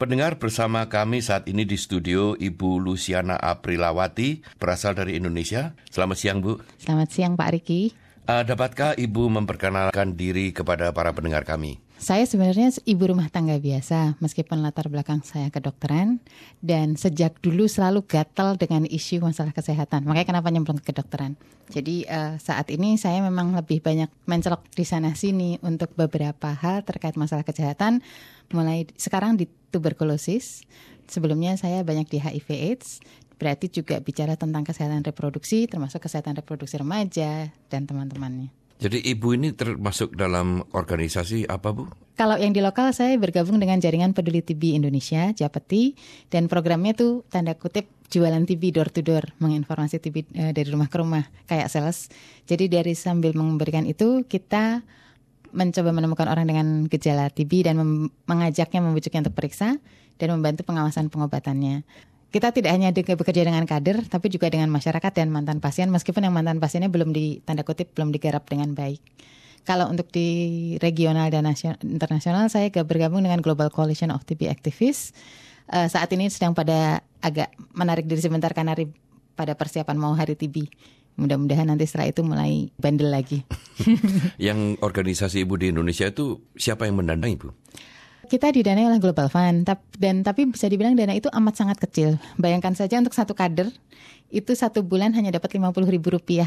Pendengar, bersama kami saat ini di studio Ibu Luciana Aprilawati, berasal dari Indonesia. Selamat siang, Bu. Selamat siang, Pak Riki. Dapatkah Ibu memperkenalkan diri kepada para pendengar kami? Saya sebenarnya ibu rumah tangga biasa, meskipun latar belakang saya kedokteran. Dan sejak dulu selalu gatal dengan isu masalah kesehatan. Makanya kenapa nyemplung ke kedokteran. Jadi saat ini saya memang lebih banyak mencelok di sana-sini untuk beberapa hal terkait masalah kesehatan. Mulai sekarang di tuberkulosis, sebelumnya saya banyak di HIV/AIDS, berarti juga bicara tentang kesehatan reproduksi, termasuk kesehatan reproduksi remaja dan teman-temannya. Jadi Ibu ini termasuk dalam organisasi apa, Bu? Kalau yang di lokal saya bergabung dengan Jaringan Peduli TB Indonesia, Japeti, dan programnya tuh tanda kutip jualan TB door to door, menginformasi TB dari rumah ke rumah, kayak sales. Jadi dari sambil memberikan itu, kita mencoba menemukan orang dengan gejala TB dan mengajaknya, membujuknya untuk periksa dan membantu pengawasan pengobatannya. Kita tidak hanya bekerja dengan kader, tapi juga dengan masyarakat dan mantan pasien, meskipun yang mantan pasiennya belum belum digarap dengan baik. Kalau untuk di regional dan internasional, saya bergabung dengan Global Coalition of TB Activists. Saat ini sedang pada agak menarik diri sebentar karena pada persiapan mau Hari TB. Mudah-mudahan nanti setelah itu mulai bandel lagi. Yang organisasi Ibu di Indonesia itu siapa yang mendanai, Bu? Kita didanai oleh Global Fund, tapi bisa dibilang dana itu amat sangat kecil. Bayangkan saja untuk satu kader, itu satu bulan hanya dapat Rp50.000.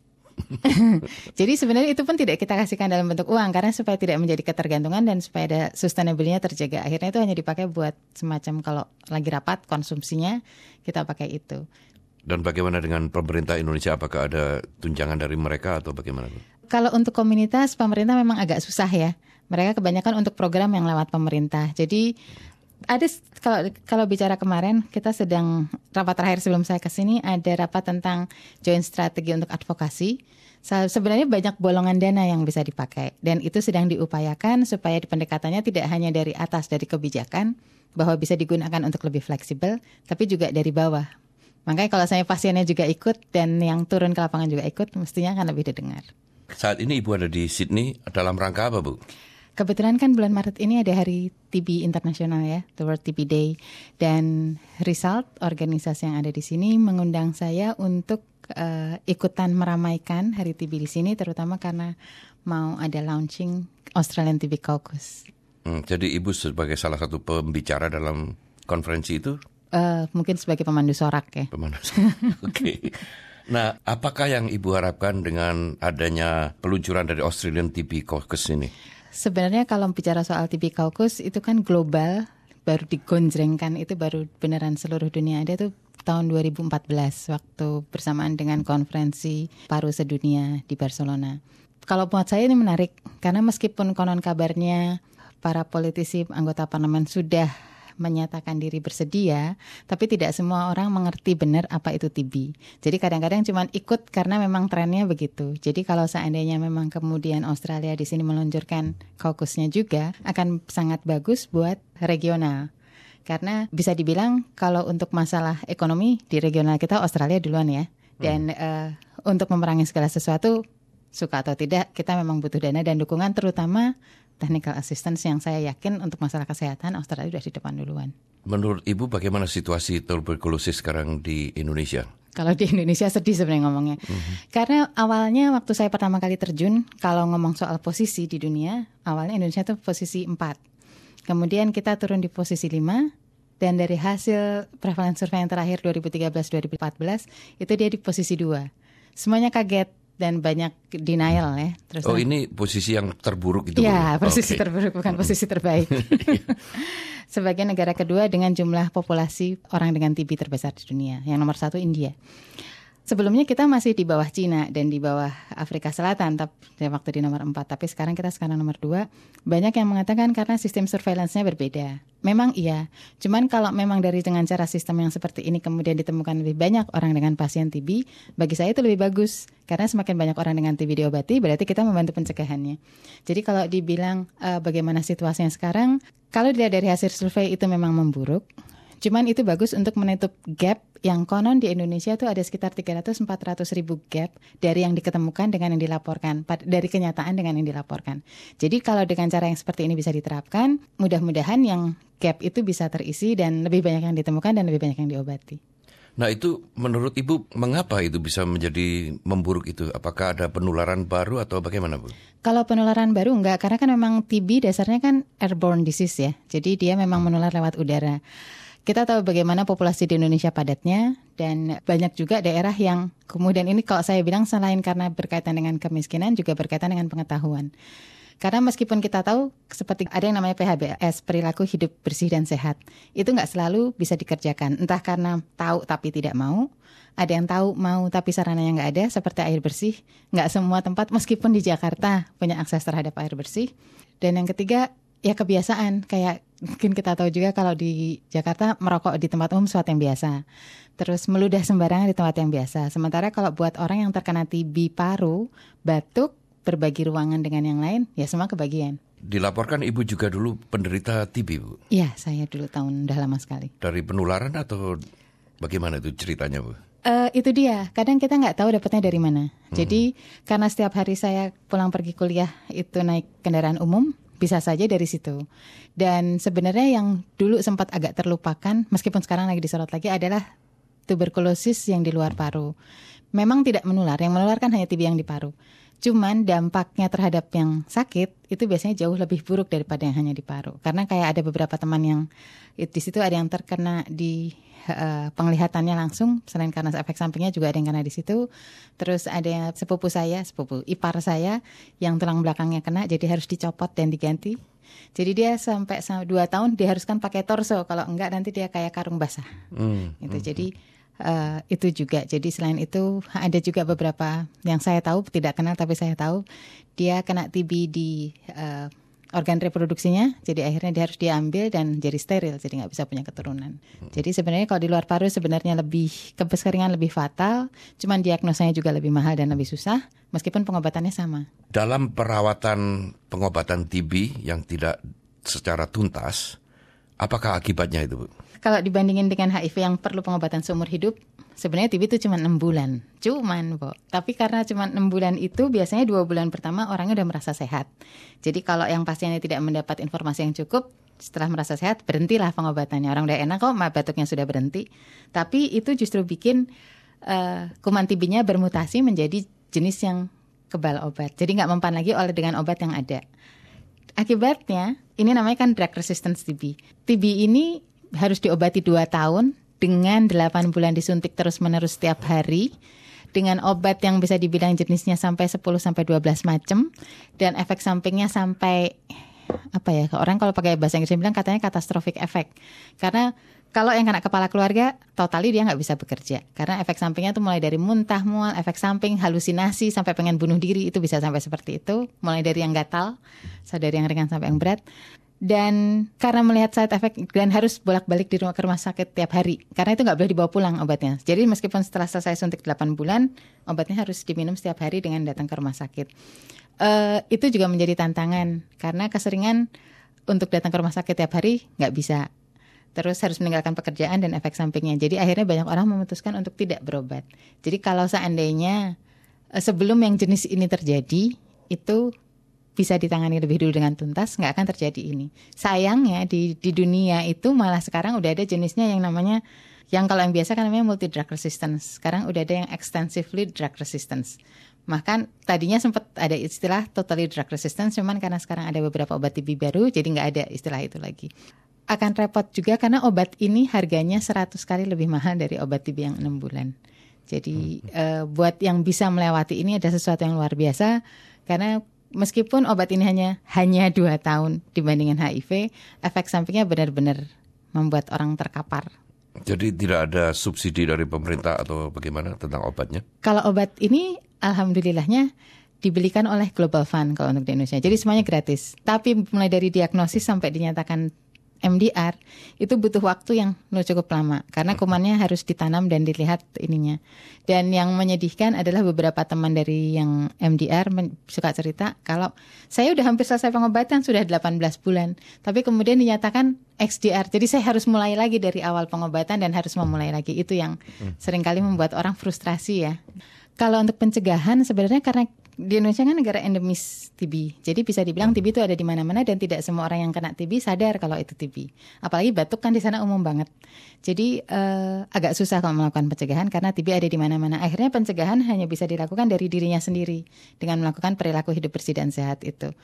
Jadi sebenarnya itu pun tidak kita kasihkan dalam bentuk uang, karena supaya tidak menjadi ketergantungan dan supaya ada sustainability-nya terjaga. Akhirnya itu hanya dipakai buat semacam kalau lagi rapat, konsumsinya kita pakai itu. Dan bagaimana dengan pemerintah Indonesia? Apakah ada tunjangan dari mereka atau bagaimana? Kalau untuk komunitas, pemerintah memang agak susah ya. Mereka kebanyakan untuk program yang lewat pemerintah. Jadi ada kalau bicara kemarin, kita sedang rapat terakhir sebelum saya kesini, ada rapat tentang joint strategi untuk advokasi. Sebenarnya banyak bolongan dana yang bisa dipakai. Dan itu sedang diupayakan supaya pendekatannya tidak hanya dari atas, dari kebijakan, bahwa bisa digunakan untuk lebih fleksibel, tapi juga dari bawah. Makanya kalau saya pasiennya juga ikut dan yang turun ke lapangan juga ikut, mestinya akan lebih didengar. Saat ini Ibu ada di Sydney dalam rangka apa, Bu? Kebetulan kan bulan Maret ini ada Hari TB Internasional ya, The World TB Day. Dan Result, organisasi yang ada di sini, mengundang saya untuk ikutan meramaikan Hari TB di sini, terutama karena mau ada launching Australian TB Caucus. Jadi Ibu sebagai salah satu pembicara dalam konferensi itu? Mungkin sebagai pemandu sorak ya. Pemandu sorak, oke. Nah, apakah yang Ibu harapkan dengan adanya peluncuran dari Australian TB Caucus ini? Sebenarnya kalau bicara soal TB Caucus itu kan global, baru digonjrengkan, itu baru beneran seluruh dunia ada tuh tahun 2014 waktu bersamaan dengan konferensi paru sedunia di Barcelona. Kalau buat saya ini menarik, karena meskipun konon kabarnya para politisi anggota parlemen sudah menyatakan diri bersedia, tapi tidak semua orang mengerti benar apa itu TB. Jadi kadang-kadang cuma ikut karena memang trennya begitu. Jadi kalau seandainya memang kemudian Australia di sini meluncurkan caucusnya juga, akan sangat bagus buat regional. Karena bisa dibilang kalau untuk masalah ekonomi di regional kita Australia duluan ya. Dan untuk memerangi segala sesuatu, suka atau tidak, kita memang butuh dana dan dukungan, terutama technical assistance yang saya yakin untuk masalah kesehatan Australia sudah di depan duluan. Menurut Ibu bagaimana situasi tuberkulosis sekarang di Indonesia? Kalau di Indonesia sedih sebenarnya ngomongnya. Karena awalnya waktu saya pertama kali terjun, kalau ngomong soal posisi di dunia, awalnya Indonesia itu posisi 4. Kemudian kita turun di posisi 5. Dan dari hasil prevalence survey yang terakhir 2013-2014, itu dia di posisi 2. Semuanya kaget. Dan banyak denial ya. Terus ini posisi yang terburuk itu? Ya, posisi terburuk, bukan posisi terbaik. Sebagai negara kedua dengan jumlah populasi orang dengan TB terbesar di dunia. Yang nomor 1 India. Sebelumnya kita masih di bawah Cina dan di bawah Afrika Selatan, waktu di nomor 4. Tapi sekarang kita nomor 2. Banyak yang mengatakan karena sistem surveillance-nya berbeda. Memang iya, cuman kalau memang dengan cara sistem yang seperti ini kemudian ditemukan lebih banyak orang dengan pasien TB, bagi saya itu lebih bagus. Karena semakin banyak orang dengan TB diobati, berarti kita membantu pencegahannya. Jadi kalau dibilang bagaimana situasinya sekarang, kalau dilihat dari hasil survei itu memang memburuk. Cuman itu bagus untuk menutup gap yang konon di Indonesia tuh ada sekitar 300-400 ribu gap dari yang diketemukan dengan yang dilaporkan, dari kenyataan dengan yang dilaporkan. Jadi kalau dengan cara yang seperti ini bisa diterapkan, mudah-mudahan yang gap itu bisa terisi dan lebih banyak yang ditemukan dan lebih banyak yang diobati. Nah itu menurut Ibu mengapa itu bisa menjadi memburuk itu? Apakah ada penularan baru atau bagaimana Bu? Kalau penularan baru enggak, karena kan memang TB dasarnya kan airborne disease ya. Jadi dia memang menular lewat udara. Kita tahu bagaimana populasi di Indonesia padatnya dan banyak juga daerah yang kemudian ini kalau saya bilang selain karena berkaitan dengan kemiskinan juga berkaitan dengan pengetahuan. Karena meskipun kita tahu seperti ada yang namanya PHBS, perilaku hidup bersih dan sehat, itu nggak selalu bisa dikerjakan. Entah karena tahu tapi tidak mau, ada yang tahu mau tapi sarananya nggak ada, seperti air bersih. Nggak semua tempat meskipun di Jakarta punya akses terhadap air bersih. Dan yang ketiga, ya kebiasaan. Kayak mungkin kita tahu juga kalau di Jakarta merokok di tempat umum sesuatu yang biasa. Terus meludah sembarangan di tempat yang biasa. Sementara kalau buat orang yang terkena TB paru, batuk, berbagi ruangan dengan yang lain, ya semua kebagian. Dilaporkan Ibu juga dulu penderita TB, Bu? Iya, saya dulu udah lama sekali. Dari penularan atau bagaimana itu ceritanya, Bu? Itu dia, kadang kita nggak tahu dapatnya dari mana. Jadi karena setiap hari saya pulang pergi kuliah itu naik kendaraan umum, bisa saja dari situ. Dan sebenarnya yang dulu sempat agak terlupakan, meskipun sekarang lagi disorot lagi, adalah tuberkulosis yang di luar paru. Memang tidak menular, yang menular kan hanya TB yang di paru. Cuman dampaknya terhadap yang sakit itu biasanya jauh lebih buruk daripada yang hanya di paru. Karena kayak ada beberapa teman yang di situ ada yang terkena di penglihatannya langsung, selain karena efek sampingnya juga ada yang kena di situ. Terus ada sepupu ipar saya yang tulang belakangnya kena, jadi harus dicopot dan diganti. Jadi dia sampai 2 tahun diharuskan pakai torso, kalau enggak nanti dia kayak karung basah. Gitu. Jadi itu juga. Jadi selain itu ada juga beberapa yang saya tahu, tidak kenal tapi saya tahu dia kena TB di organ reproduksinya. Jadi akhirnya dia harus diambil dan jadi steril, jadi nggak bisa punya keturunan. Jadi sebenarnya kalau di luar paru sebenarnya lebih kekeringan lebih fatal, cuman diagnosanya juga lebih mahal dan lebih susah, meskipun pengobatannya sama. Dalam perawatan pengobatan TB yang tidak secara tuntas, apakah akibatnya itu, Bu? Kalau dibandingin dengan HIV yang perlu pengobatan seumur hidup, sebenarnya TB itu cuma 6 bulan. Tapi karena cuma 6 bulan itu, biasanya 2 bulan pertama orangnya udah merasa sehat. Jadi kalau yang pasiennya tidak mendapat informasi yang cukup, setelah merasa sehat, berhentilah pengobatannya. Orang udah enak kok, batuknya sudah berhenti. Tapi itu justru bikin kuman TB-nya bermutasi menjadi jenis yang kebal obat. Jadi nggak mempan lagi dengan obat yang ada. Akibatnya, ini namanya kan drug resistance TB. TB ini harus diobati 2 tahun dengan 8 bulan disuntik terus-menerus setiap hari dengan obat yang bisa dibilang jenisnya sampai 10-12 macam dan efek sampingnya sampai orang kalau pakai bahasa Inggris bilang katanya catastrophic effect. Karena kalau yang kena kepala keluarga, totally dia nggak bisa bekerja. Karena efek sampingnya tuh mulai dari muntah, mual, efek samping, halusinasi, sampai pengen bunuh diri, itu bisa sampai seperti itu. Mulai dari yang gatal, dari yang ringan sampai yang berat. Dan karena melihat side effect dan harus bolak-balik ke rumah sakit tiap hari. Karena itu nggak boleh dibawa pulang obatnya. Jadi meskipun setelah selesai suntik 8 bulan, obatnya harus diminum setiap hari dengan datang ke rumah sakit. Itu juga menjadi tantangan. Karena keseringan untuk datang ke rumah sakit tiap hari nggak bisa. Terus harus meninggalkan pekerjaan dan efek sampingnya. Jadi akhirnya banyak orang memutuskan untuk tidak berobat. Jadi kalau seandainya sebelum yang jenis ini terjadi, itu bisa ditangani lebih dulu dengan tuntas, nggak akan terjadi ini. Sayangnya di dunia itu malah sekarang udah ada jenisnya yang namanya, yang kalau yang biasa kan namanya multi drug resistance. Sekarang udah ada yang extensively drug resistance. Bahkan tadinya sempat ada istilah totally drug resistance, cuman karena sekarang ada beberapa obat TB baru, jadi nggak ada istilah itu lagi. Akan repot juga karena obat ini harganya 100 kali lebih mahal dari obat TB yang 6 bulan. Jadi buat yang bisa melewati ini ada sesuatu yang luar biasa, karena meskipun obat ini hanya 2 tahun dibandingin HIV, efek sampingnya benar-benar membuat orang terkapar. Jadi tidak ada subsidi dari pemerintah atau bagaimana tentang obatnya? Kalau obat ini alhamdulillahnya dibelikan oleh Global Fund kalau untuk di Indonesia. Jadi semuanya gratis. Tapi mulai dari diagnosis sampai dinyatakan MDR itu butuh waktu yang cukup lama karena kumannya harus ditanam dan dilihat ininya. Dan yang menyedihkan adalah beberapa teman dari yang MDR suka cerita kalau saya udah hampir selesai pengobatan sudah 18 bulan, tapi kemudian dinyatakan XDR. Jadi saya harus mulai lagi dari awal pengobatan dan harus memulai lagi. Itu yang seringkali membuat orang frustrasi ya. Kalau untuk pencegahan sebenarnya karena di Indonesia kan negara endemis TB. Jadi bisa dibilang TB itu ada di mana-mana dan tidak semua orang yang kena TB sadar kalau itu TB. Apalagi batuk kan di sana umum banget. Jadi agak susah kalau melakukan pencegahan karena TB ada di mana-mana. Akhirnya pencegahan hanya bisa dilakukan dari dirinya sendiri dengan melakukan perilaku hidup bersih dan sehat itu.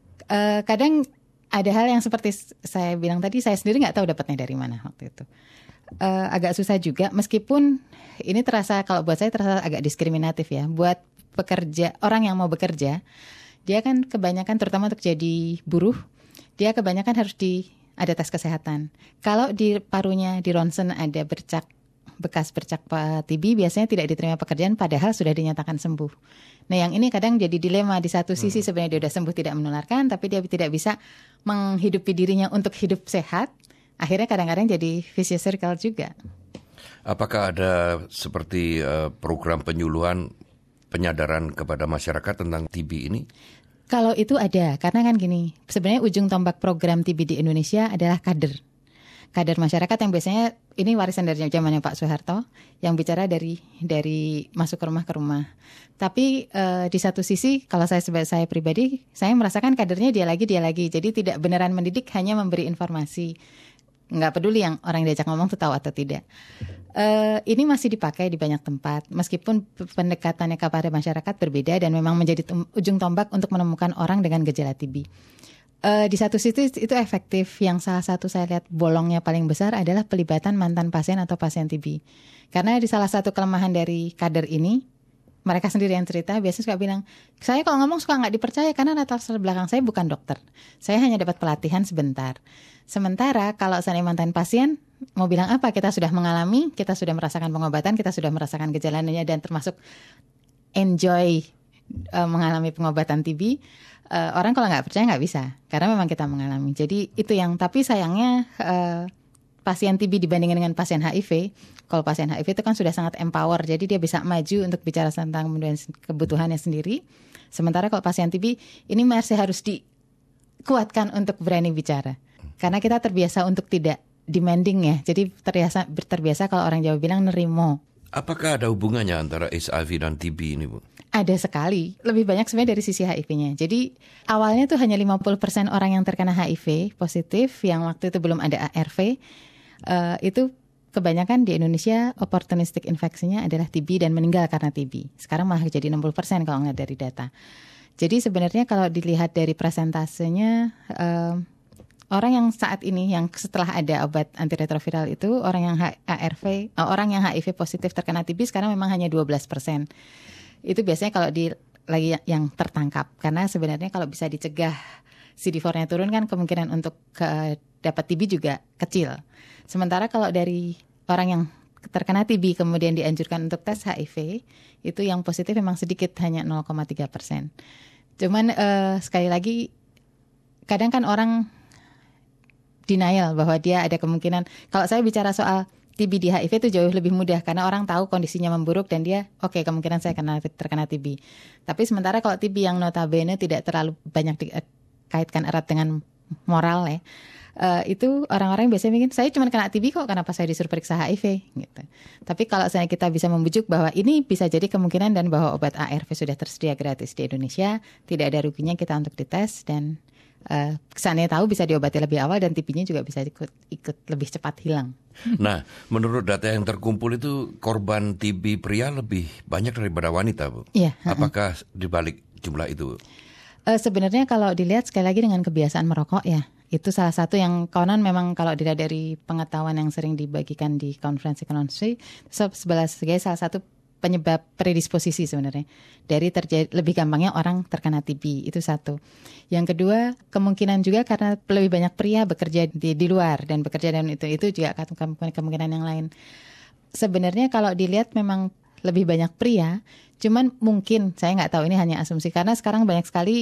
Kadang ada hal yang seperti saya bilang tadi, saya sendiri nggak tahu dapatnya dari mana waktu itu. Agak susah juga meskipun ini terasa, kalau buat saya terasa agak diskriminatif ya. Buat pekerja, orang yang mau bekerja, dia kan kebanyakan terutama untuk jadi buruh, dia kebanyakan harus ada tes kesehatan. Kalau di parunya di ronsen ada bekas bercak TB, biasanya tidak diterima pekerjaan padahal sudah dinyatakan sembuh. Nah yang ini kadang jadi dilema, di satu sisi sebenarnya dia sudah sembuh tidak menularkan, tapi dia tidak bisa menghidupi dirinya untuk hidup sehat. Akhirnya kadang-kadang jadi vicious circle juga. Apakah ada seperti program penyuluhan, penyadaran kepada masyarakat tentang TB ini? Kalau itu ada, karena kan gini, sebenarnya ujung tombak program TB di Indonesia adalah kader masyarakat yang biasanya ini warisan dari zamannya Pak Soeharto yang bicara dari masuk ke rumah. Tapi di satu sisi kalau saya pribadi saya merasakan kadernya dia lagi. Jadi tidak beneran mendidik, hanya memberi informasi. Nggak peduli yang orang yang diajak ngomong tuh tahu atau tidak. Ini masih dipakai di banyak tempat meskipun pendekatannya kepada masyarakat berbeda dan memang menjadi ujung tombak untuk menemukan orang dengan gejala TB. Di satu sisi itu efektif. Yang salah satu saya lihat bolongnya paling besar adalah pelibatan mantan pasien atau pasien TB. Karena di salah satu kelemahan dari kader ini, mereka sendiri yang cerita biasanya suka bilang, saya kalau ngomong suka nggak dipercaya karena latar belakang saya bukan dokter. Saya hanya dapat pelatihan sebentar. Sementara kalau saya mantan pasien, mau bilang apa? Kita sudah mengalami, kita sudah merasakan pengobatan, kita sudah merasakan gejalanya dan termasuk enjoy mengalami pengobatan TB. Orang kalau nggak percaya nggak bisa, karena memang kita mengalami. Jadi itu yang, tapi sayangnya pasien TB dibandingkan dengan pasien HIV, kalau pasien HIV itu kan sudah sangat empower, jadi dia bisa maju untuk bicara tentang kebutuhannya sendiri. Sementara kalau pasien TB ini masih harus dikuatkan untuk berani bicara, karena kita terbiasa untuk tidak demanding ya. Jadi terbiasa kalau orang Jawa bilang nerimo. Apakah ada hubungannya antara HIV dan TB ini, Bu? Ada sekali, lebih banyak sebenarnya dari sisi HIV-nya. Jadi awalnya tuh hanya 50% orang yang terkena HIV positif yang waktu itu belum ada ARV. Itu kebanyakan di Indonesia opportunistic infeksinya adalah TB dan meninggal karena TB. Sekarang malah jadi 60% kalau nggak dari data. Jadi sebenarnya kalau dilihat dari presentasenya, orang yang saat ini yang setelah ada obat antiretroviral itu orang yang orang yang HIV positif terkena TB sekarang memang hanya 12%. Itu biasanya kalau lagi yang tertangkap, karena sebenarnya kalau bisa dicegah CD4-nya turun kan kemungkinan untuk dapat TB juga kecil. Sementara kalau dari orang yang terkena TB kemudian dianjurkan untuk tes HIV, itu yang positif memang sedikit, hanya 0,3%. Cuman sekali lagi kadang kan orang denial bahwa dia ada kemungkinan. Kalau saya bicara soal TB di HIV itu jauh lebih mudah karena orang tahu kondisinya memburuk dan dia oke, kemungkinan saya terkena TB. Tapi sementara kalau TB yang notabene tidak terlalu banyak dikaitkan erat dengan moral ya, itu orang-orang biasanya mikir saya cuma kena TB kok, kenapa saya disuruh periksa HIV gitu. Tapi kalau kita bisa membujuk bahwa ini bisa jadi kemungkinan dan bahwa obat ARV sudah tersedia gratis di Indonesia, tidak ada ruginya kita untuk dites dan kesannya tahu bisa diobati lebih awal dan TB-nya juga bisa ikut lebih cepat hilang. Nah, menurut data yang terkumpul itu korban TB pria lebih banyak daripada wanita, Bu. Iya. Apakah dibalik jumlah itu, Bu? Sebenarnya kalau dilihat sekali lagi dengan kebiasaan merokok ya, itu salah satu yang konon memang kalau dilihat dari pengetahuan yang sering dibagikan di konferensi sebagai salah satu penyebab predisposisi sebenarnya dari lebih gampangnya orang terkena TB, itu satu. Yang kedua, kemungkinan juga karena lebih banyak pria bekerja di luar dan bekerja dan itu juga kemungkinan yang lain. Sebenarnya kalau dilihat memang lebih banyak pria, cuman mungkin saya nggak tahu, ini hanya asumsi karena sekarang banyak sekali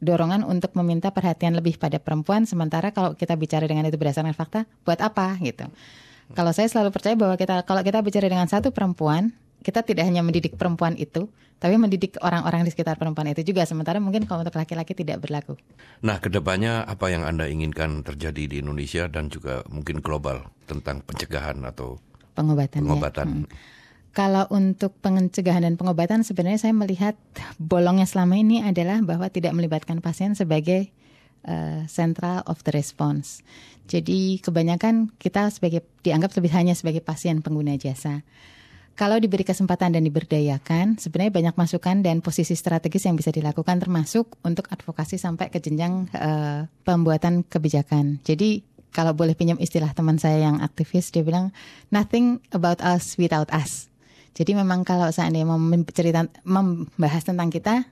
dorongan untuk meminta perhatian lebih pada perempuan, sementara kalau kita bicara dengan itu berdasarkan fakta, buat apa gitu. Kalau saya selalu percaya bahwa kalau kita bicara dengan satu perempuan, kita tidak hanya mendidik perempuan itu, tapi mendidik orang-orang di sekitar perempuan itu juga. Sementara mungkin kalau untuk laki-laki tidak berlaku. Nah, kedepannya apa yang Anda inginkan terjadi di Indonesia dan juga mungkin global tentang pencegahan atau pengobatan? Ya. Kalau untuk pencegahan dan pengobatan, sebenarnya saya melihat bolongnya selama ini adalah bahwa tidak melibatkan pasien sebagai central of the response. Jadi kebanyakan kita dianggap hanya sebagai pasien pengguna jasa. Kalau diberi kesempatan dan diberdayakan, sebenarnya banyak masukan dan posisi strategis yang bisa dilakukan, termasuk untuk advokasi sampai ke jenjang pembuatan kebijakan. Jadi kalau boleh pinjam istilah teman saya yang aktivis, dia bilang nothing about us without us. Jadi memang kalau seandainya mau membahas tentang kita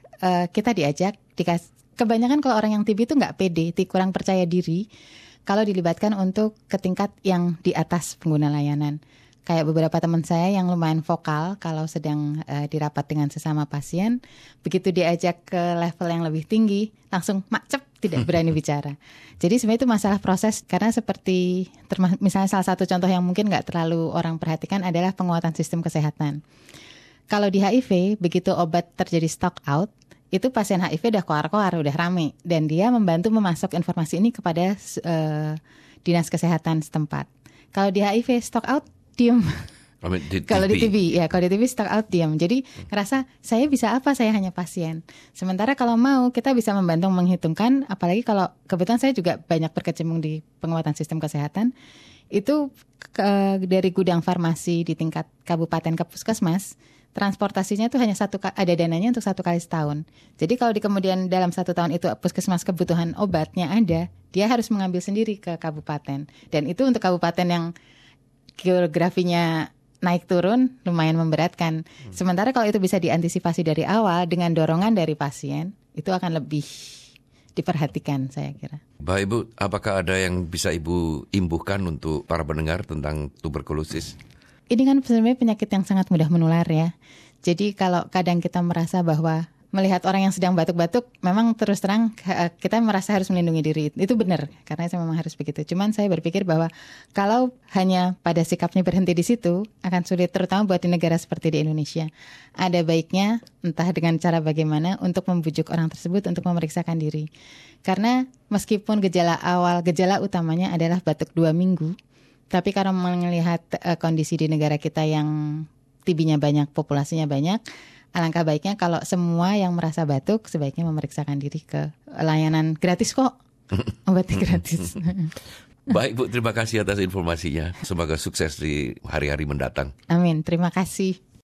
diajak. Kebanyakan kalau orang yang TB itu nggak pede, kurang percaya diri kalau dilibatkan untuk ke tingkat yang di atas pengguna layanan. Kayak beberapa teman saya yang lumayan vokal kalau sedang dirapat dengan sesama pasien, begitu diajak ke level yang lebih tinggi, langsung macep, tidak berani bicara. Jadi sebenarnya itu masalah proses, karena seperti misalnya salah satu contoh yang mungkin nggak terlalu orang perhatikan adalah penguatan sistem kesehatan. Kalau di HIV, begitu obat terjadi stock out, itu pasien HIV udah koar-koar, udah rame, dan dia membantu memasok informasi ini kepada dinas kesehatan setempat. Kalau di HIV stock out, diem. Kalau di TB stock out diam. Jadi ngerasa saya bisa apa, saya hanya pasien. Sementara kalau mau kita bisa membantu menghitungkan, apalagi kalau kebetulan saya juga banyak berkecimpung di penguatan sistem kesehatan. Itu dari gudang farmasi di tingkat kabupaten ke puskesmas, transportasinya itu hanya ada dananya untuk 1 kali setahun. Jadi kalau kemudian dalam 1 tahun itu puskesmas kebutuhan obatnya ada, dia harus mengambil sendiri ke kabupaten. Dan itu untuk kabupaten yang geografinya naik turun lumayan memberatkan. Sementara kalau itu bisa diantisipasi dari awal dengan dorongan dari pasien, itu akan lebih diperhatikan, saya kira. Baik Ibu, apakah ada yang bisa Ibu imbuhkan untuk para pendengar tentang tuberkulosis? Ini kan sebenarnya penyakit yang sangat mudah menular ya. Jadi kalau kadang kita merasa bahwa melihat orang yang sedang batuk-batuk, memang terus terang kita merasa harus melindungi diri. Itu benar, karena itu memang harus begitu. Cuman saya berpikir bahwa kalau hanya pada sikapnya berhenti di situ, akan sulit, terutama buat di negara seperti di Indonesia. Ada baiknya, entah dengan cara bagaimana, untuk membujuk orang tersebut untuk memeriksakan diri. Karena meskipun gejala utamanya adalah batuk 2 minggu, tapi kalau melihat kondisi di negara kita yang TB-nya banyak, populasinya banyak, alangkah baiknya kalau semua yang merasa batuk sebaiknya memeriksakan diri ke layanan gratis kok. Obatnya gratis. Baik Bu, terima kasih atas informasinya. Semoga sukses di hari-hari mendatang. Amin, terima kasih.